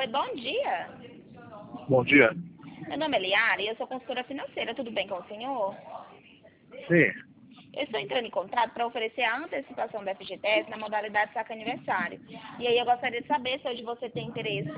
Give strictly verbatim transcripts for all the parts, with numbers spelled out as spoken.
bom dia. Bom dia. Meu nome é Liara e eu sou consultora financeira. Tudo bem com o senhor? Sim. Eu estou entrando em contato para oferecer a antecipação da F G T S na modalidade saque aniversário. E aí eu gostaria de saber se hoje você tem interesse.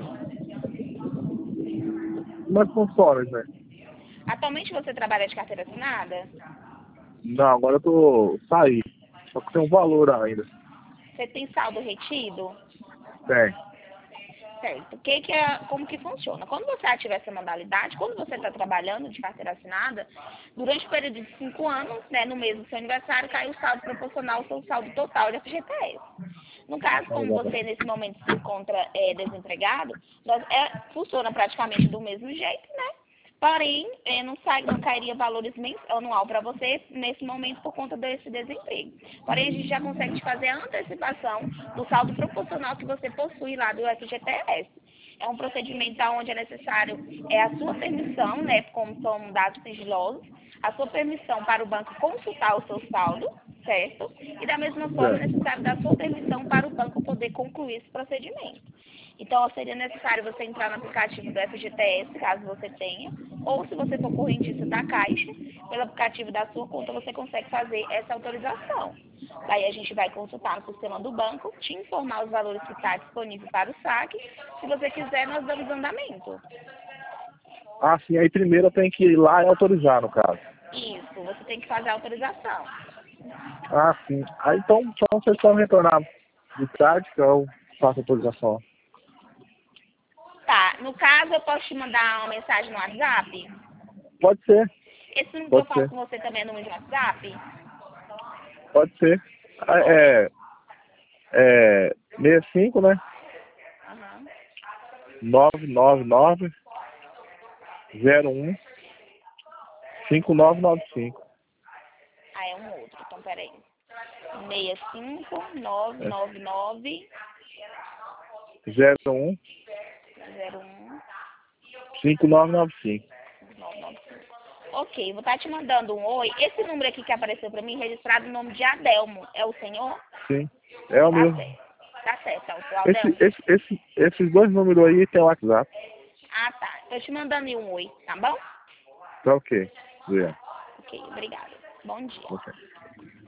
Mas funciona, né? Atualmente você trabalha de carteira assinada? Não, agora eu tô saí. Só que tem um valor ainda. Você tem saldo retido? Tem. Certo. O que que é, como que funciona? Quando você ativa essa modalidade, quando você está trabalhando de carteira assinada, durante o período de cinco anos, né, no mês do seu aniversário, cai o saldo proporcional ao seu saldo total de F G T S. No caso, como você nesse momento se encontra é, desempregado, nós, é, funciona praticamente do mesmo jeito, né? Porém, é, não, sai, não cairia valores mens, anual para você nesse momento por conta desse desemprego. Porém, a gente já consegue te fazer a antecipação do saldo proporcional que você possui lá do F G T S. É um procedimento onde é necessário é a sua permissão, né, como são dados sigilosos, a sua permissão para o banco consultar o seu saldo, certo? E da mesma forma é Certo. necessário dar sua permissão para o banco poder concluir esse procedimento. Então, seria necessário você entrar no aplicativo do F G T S, caso você tenha, ou se você for correntista da Caixa, pelo aplicativo da sua conta, você consegue fazer essa autorização. Daí a gente vai consultar no sistema do banco, te informar os valores que está disponível para o saque. Se você quiser, nós damos andamento. Ah, sim. Aí primeiro eu tenho que ir lá e autorizar, no caso. Isso, você tem que fazer a autorização. Ah, sim. Aí então, então vocês podem retornar de tarde que eu faço a autorização. Tá, no caso eu posso te mandar uma mensagem no WhatsApp? Pode ser. Esse número que eu Pode falo ser. com você também é número de WhatsApp? Pode ser. Ah, Ok. É, é sessenta e cinco, né? Aham. nove nove nove zero um cinco nove nove cinco. Ah, é um outro, então peraí. seis cinco nove É. nove nove zero um zero um cinco nove nove cinco. nove nove cinco. Ok, vou estar te mandando um oi. Esse número aqui que apareceu para mim, registrado no nome de Adelmo, é o senhor? Sim. É o Tá mesmo. certo. Tá certo, é o seu Esse, Adelmo. esse, esse, esses dois números aí tem WhatsApp. Ah, tá. Tô te mandando aí um oi, tá bom? Tá ok. Yeah. Ok, obrigada. Bom dia. Ok.